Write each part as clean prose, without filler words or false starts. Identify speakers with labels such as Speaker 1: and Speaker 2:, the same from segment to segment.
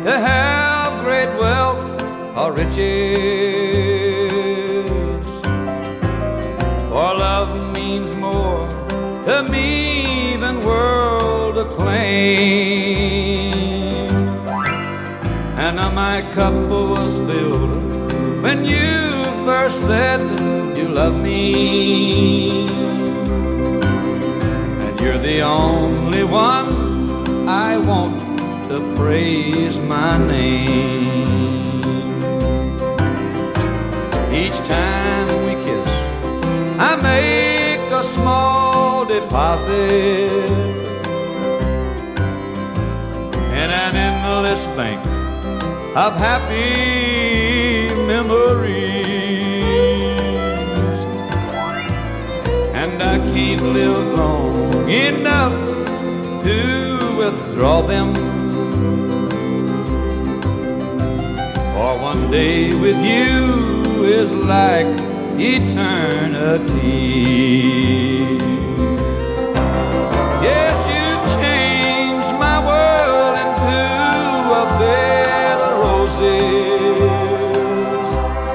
Speaker 1: to have great wealth or riches, for love means more to me than world acclaim. And my cup was filled when you first said you love me, and you're the only one I want to praise my name. Each time we kiss, I make a small deposit in an endless bank of happy memories, and I can't live long enough to withdraw them, for one day with you is like eternity. Yes, you changed my world into a bed of roses,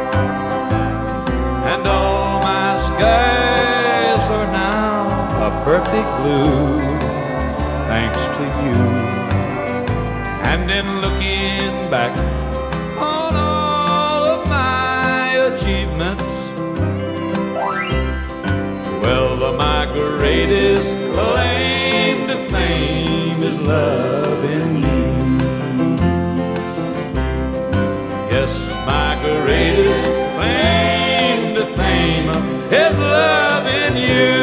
Speaker 1: and all my skies are now a perfect blue, thanks to you. And in looking back on all of my achievements, well, my greatest claim to fame is loving you. Yes, my greatest claim to fame is loving you.